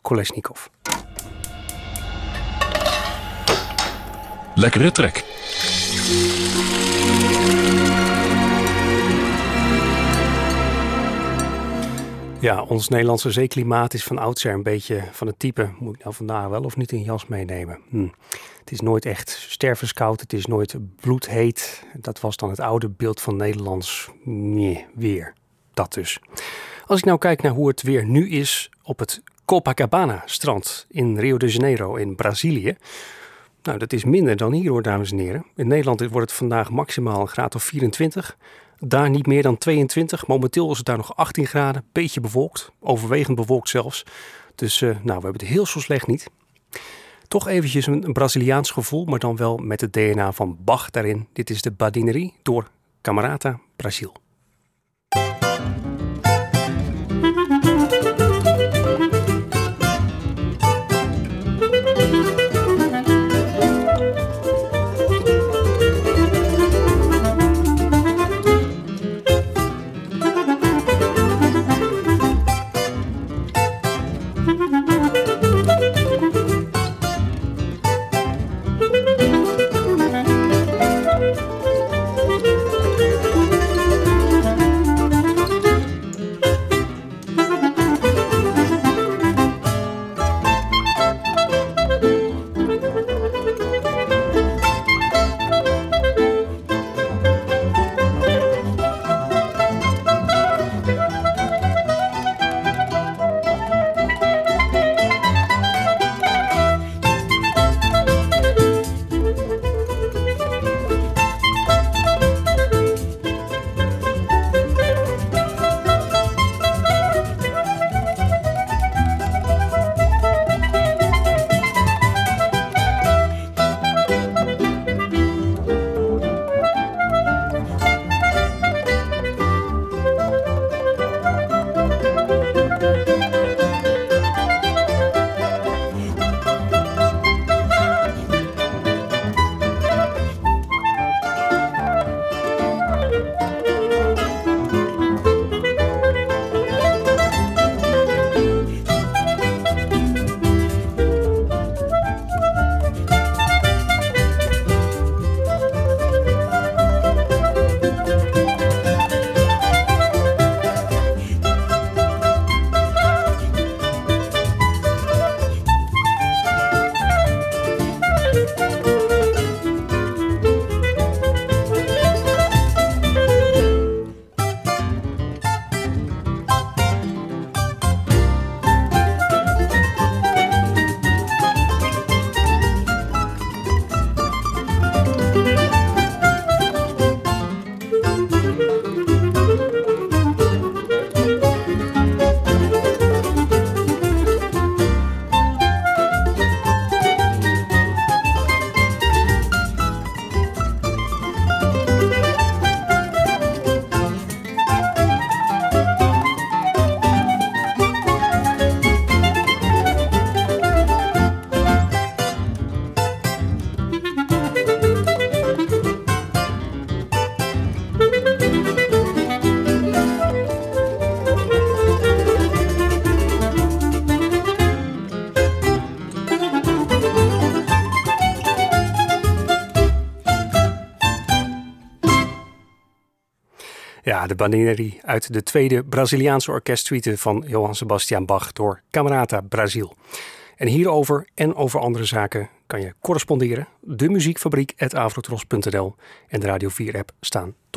Kolesnikov. Lekkere trek. Ja, ons Nederlandse zeeklimaat is van oudsher een beetje van het type... moet ik nou vandaag wel of niet een jas meenemen? Het is nooit echt stervenskoud, het is nooit bloedheet. Dat was dan het oude beeld van Nederlands weer. Dat dus. Als ik nou kijk naar hoe het weer nu is op het Copacabana-strand in Rio de Janeiro in Brazilië... Nou, dat is minder dan hier hoor, dames en heren. In Nederland wordt het vandaag maximaal een graad of 24... Daar niet meer dan 22. Momenteel is het daar nog 18 graden. Beetje bewolkt. Overwegend bewolkt zelfs. Dus we hebben het heel zo slecht niet. Toch eventjes een Braziliaans gevoel. Maar dan wel met het DNA van Bach daarin. Dit is de Badinerie door Camerata Brasil. Ja, de Badinerie uit de tweede Braziliaanse orkestsuite van Johann Sebastian Bach door Camerata Brasil. En hierover en over andere zaken kan je corresponderen. De muziekfabriek@avrotros.nl en de Radio 4 app staan